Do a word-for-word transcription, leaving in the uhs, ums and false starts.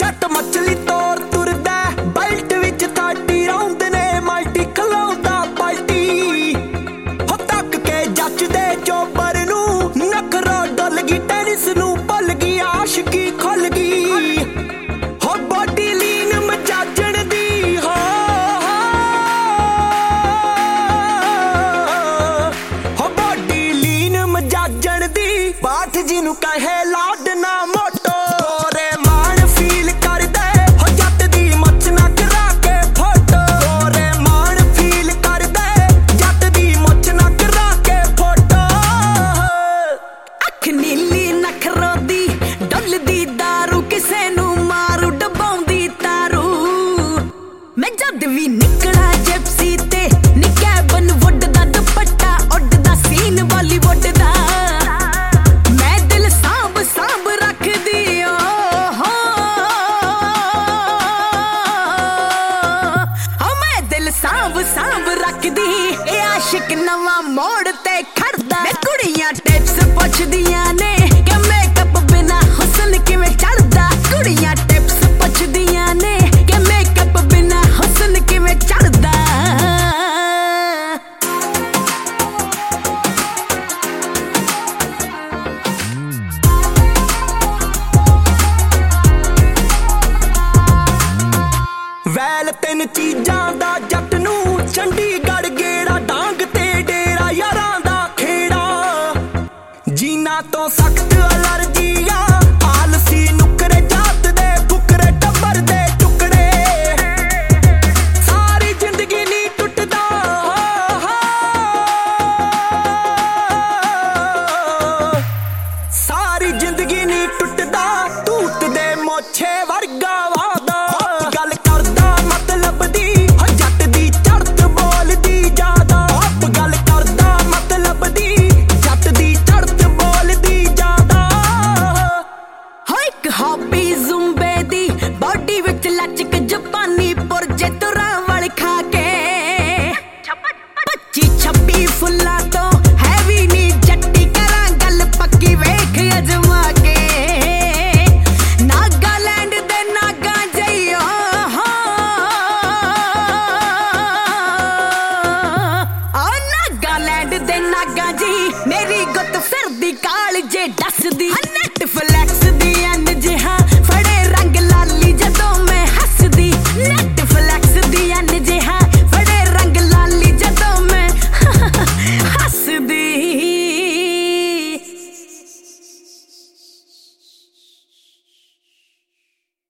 ਸੱਟ ਮਛਲੀ ਤੋਰ ਤੁਰਦਾ ਬੈਲਟ ਵਿੱਚ ਥਰਟੀ ਰਾਉਂਡ ਨੇ ਮਲਟੀ ਖਲਾਉਂਦਾ ਪਲਟੀ ਹੋ ਤੱਕ ਕੇ ਜੱਚਦੇ ਚੋਬਰ ਨੂੰ ਨਖਰਾ ਡੁੱਲ ਗਈ ਟੈਨਿਸ ਨੂੰ ਭੁੱਲ ਗਈ ਆਸ਼ਕੀ ਖੁੱਲ ਗਈ ਹੋ ਬੋਡੀ ਲੀਨ ਮਜਾਜਣ ਦੀ ਹੋ ਹੋ ਬੋਡੀ ਲੀਨ ਮਜਾਜਣ ਦੀ ਬਾਠ ਜਿਹਨੂੰ ਕਹੇ ਲਾਡ ਨਾ ਮੋਟੋ ਗੋਰੇ ਮਾਣ ਫੀਲ ਕਰਦੇ ਹੋ ਜੱਟ ਦੀ ਮੱਛ ਨਾ ਕਰਾ ਕੇ ਫੋਟੋ ਗੋਰੇ ਮਾਣ ਫੀਲ ਕਰਦੇ ਜੱਟ ਦੀ ਮੱਛ ਨਾ ਕਰਾ ਕੇ ਫੋਟੋ ਅੱਖ ਨੀਲੀ ਨਖਰੋ ਦੀ ਡੁੱਲਦੀ ਦਾਰੂ ਕਿਸੇ ਨੂੰ ਮਾਰੂ ਡਬਾਉਂਦੀ ਤਾਰੂ ਮੈਂ ਜਦ ਵੀ ਨਿਕਲਾ ਜਿਪਸੀ ਤੇ ਨਿੱਕਾ ਬਨ ਵੁੱਡ ਦਾ ਦੁਪੱਟਾ ਉੱਡਦਾ ਸੀਨ ਬਾਲੀਵੁੱਡ ਦਾ ਮੈਂ ਦਿਲ ਸਾਂਭ ਸਾਂਭ ਰੱਖਦੀ ਓ ਹੋ ਹੋ ਮੈਂ ਦਿਲ ਸਾਂਭ ਸਾਂਭ ਰੱਖਦੀ ਇਹ ਆਸ਼ਿਕ ਨਵਾਂ ਮੋੜ ਤੇ ਖੜਦਾ ਮੈਂ ਕੁੜੀਆਂ ਟਿਪਸ ਪੁੱਛਦੀਆਂ ਨੇ ਕਿ ਮੇਕਅਪ ਬਿਨਾ ਹੁਸਨ ਕਿਵੇਂ ਚੜਦਾ ਕੁੜੀਆਂ ਟਿਪਸ ਪੁੱਛਦੀਆਂ ਨੇ ਕਿ ਮੇਕਅਪ ਬਿਨਾ ਹੁਸਨ ਕਿਵੇਂ ਚੜਦਾ ਵੈਲ ਤਿੰਨ ਚੀਜ਼ਾਂ ਦਾ ਜੱਟ ਨੂੰ ਚੰਡੀਗੜ੍ਹ ਗੇੜਾ ਡਾਂਗ ਤੇ ਡੇਰਾ ਯਾਰਾਂ ਦਾ ਖੇੜਾ ਜੀਨਾ ਤੋਂ ਸਖਤ ਅਲਰਜੀਆਂ ਆਲਸੀ ਨੁਕਰੇ ਜਾਤ ਦੇ ਫੁਕਰੇ ਟੱਬਰ ਦੇ ਟੁਕੜੇ ਸਾਰੀ ਜ਼ਿੰਦਗੀ ਨਹੀਂ ਟੁੱਟਦਾ ਸਾਰੀ ਜ਼ਿੰਦਗੀ ਨਹੀਂ ਟੁੱਟਦਾ ਤੂਤ ਦੇ ਮੋਛੇ ਵਰਗਾ ਵਾਦਾ ਗੱਲ ਕਰਦਾ ਮਤਲਬ ਦੀ ਹੋ ਜੱਟ ਦੀ ਚੜ੍ਹਤ ਬੋਲਦੀ ਜ਼ਿਆਦਾ ਆਪ ਗੱਲ ਕਰਦਾ ਮਤਲਬ ਦੀ ਜੱਟ ਦੀ ਚੜ੍ਹਤ ਬੋਲਦੀ ਜ਼ਿਆਦਾ ਹੋ ਇੱਕ ਹੌਬੀ ਜ਼ੁੰਬੇ ਦੀ ਬਾਡੀ ਵਿੱਚ ਲਚਕ ਜਪਾਨੀ ਪੁਰਜੇ ਤੁਰਾਂ ਵਾਲ ਖਾ ਕੇ ਪੱਚੀ ਛੱਬੀ ਫੁੱਲਾਂ ਤੋਂ ਹੈਵੀ ਨੀ ਜੱਟੀ ਕਰਾਂ ਗੱਲ ਪੱਕੀ ਵੇਖ ਅਜਮਾ ਕੇ ਨਾਗਾਲੈਂਡ ਦੇ ਨਾਗਾਂ ਜਈਓ ਆ ਨਾਗਾਲੈਂਡ ਦੇ ਨਾਗਾਂ ਜੀ ਮੇਰੀ ਗੁੱਤ ਫਿਰਦੀ ਕਾਲ ਜੇ